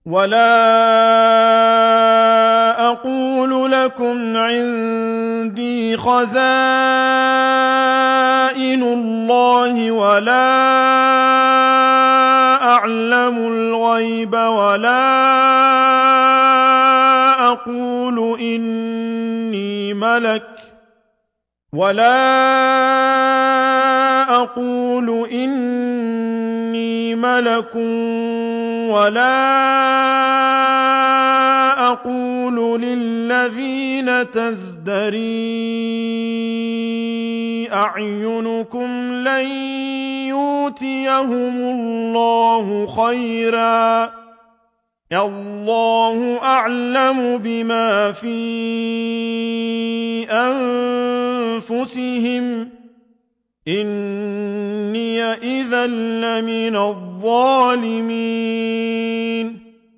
ولا أقول لكم عندي خزائن الله ولا أعلم الغيب ولا أقول إني ملك ولا أقول للذين تزدري أعينكم لن يؤتيهم الله خيرا الله أعلم بما في أنفسهم إني إذا لمن الظالمين